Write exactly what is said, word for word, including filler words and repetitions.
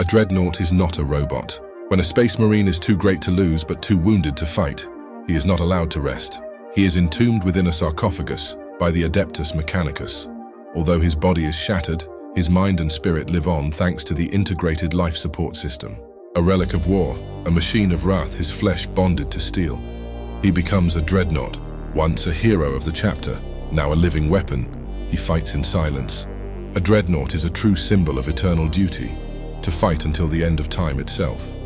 A dreadnought is not a robot. When a space marine is too great to lose but too wounded to fight, he is not allowed to rest. He is entombed within a sarcophagus by the Adeptus Mechanicus. Although his body is shattered, his mind and spirit live on thanks to the integrated life support system. A relic of war, a machine of wrath, his flesh bonded to steel. He becomes a dreadnought, once a hero of the chapter, now a living weapon. He fights in silence. A dreadnought is a true symbol of eternal duty, to fight until the end of time itself.